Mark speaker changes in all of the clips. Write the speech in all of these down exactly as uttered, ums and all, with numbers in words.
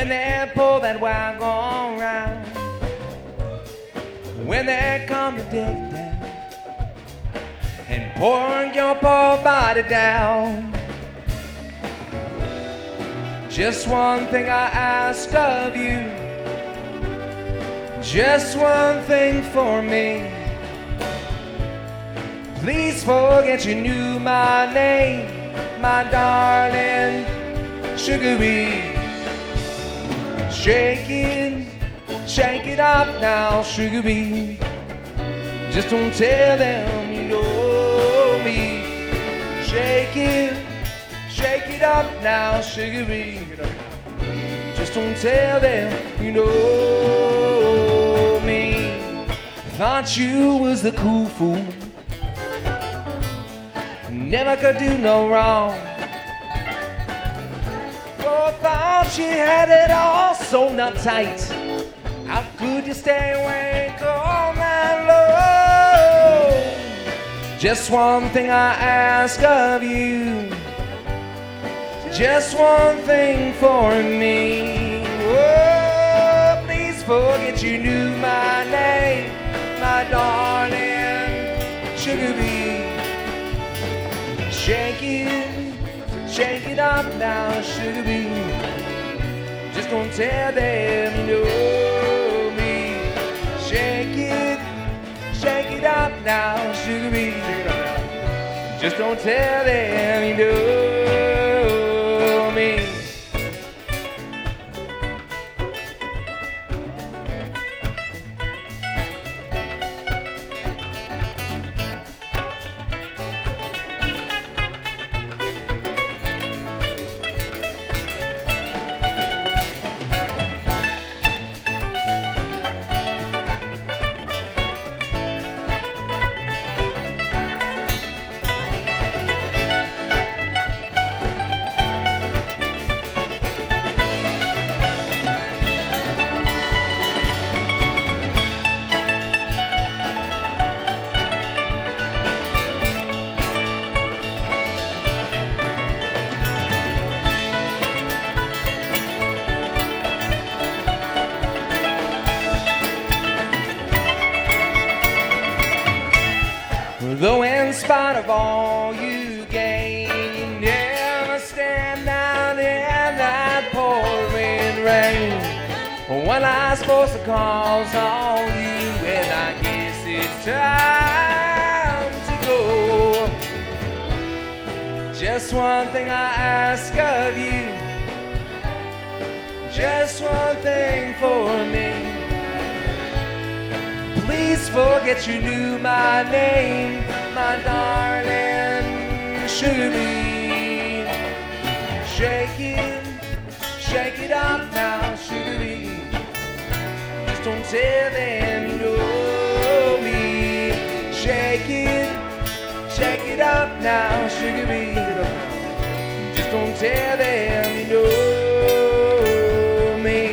Speaker 1: when they pull that wagon round, when they come to dig down and pour your poor body down. Just one thing I ask of you, just one thing for me. Please forget you knew my name, my darling Sugar Bee. Shake it, shake it up now, Sugar Bee. Just don't tell them you know me. Shake it, shake it up now, Sugar Bee. Just don't tell them you know me. Thought you was the cool fool, never could do no wrong. Oh, thought you had it all sewn up tight. How could you stay awake all night long? Just one thing I ask of you, just one thing for me. Oh, please forget you knew my name, my darling Sugar Bee. Shake it, shake it up now, Sugar Bee. Just don't tell them you know me. Shake it, shake it up now, Sugar Bee. Just don't tell them you know me. Though in spite of all you gain, you never stand down in that pouring rain. Well, I suppose the call's on you, and I guess it's time to go. Just one thing I ask of you, just one thing for me. Please forget you knew my name, my darling Sugar Bee. Shake it, shake it up now, Sugar Bee. Just don't tell them you know me. Shake it, shake it up now, Sugar Bee. Just don't tell them you know me.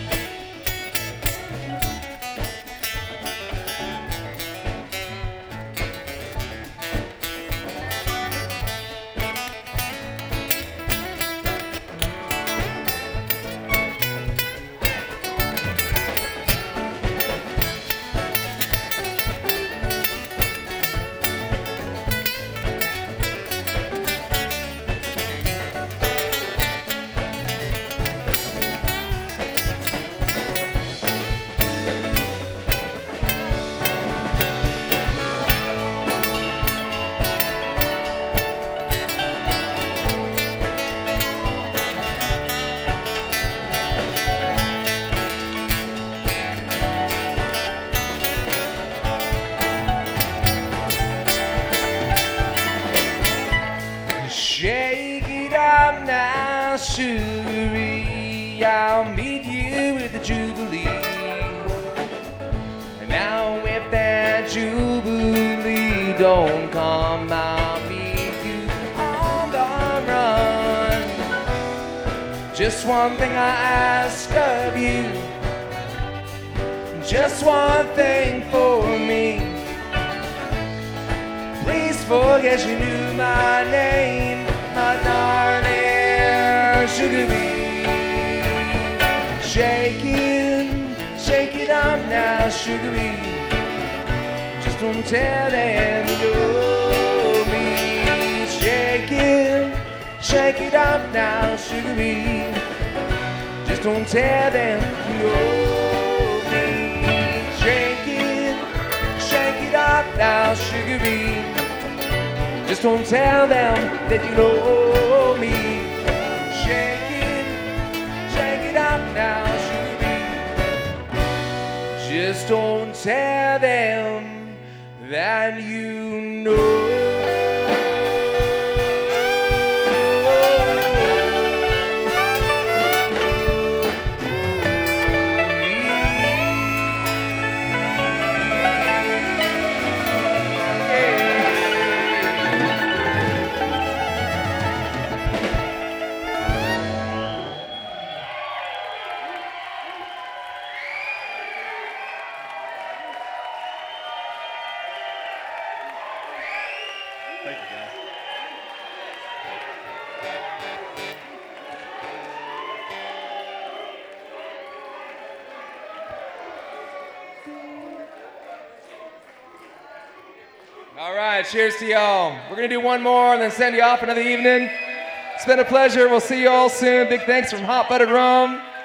Speaker 1: Shake it up now, Sugar Bee. I'll meet you at the Jubilee. And now if that Jubilee don't come, I'll meet you on the run. Just one thing I ask of you, just one thing for me. Please forget you knew my name, my darling Sugar Bee. Shake it, shake it up now, Sugar Bee. Just don't tell them you know me. Shake it, shake it up now, Sugar Bee. Just don't tell them you know me. Shake it, shake it up now, Sugar Bee. Just don't tell them that you know me. Shake it, shake it up now, Sugar Bee. Just don't tell them that you know.
Speaker 2: Thank you, guys.
Speaker 1: All right, cheers to y'all. We're gonna do one more and then send you off another evening. It's been a pleasure. We'll see you all soon. Big thanks from Hot Buttered Rum.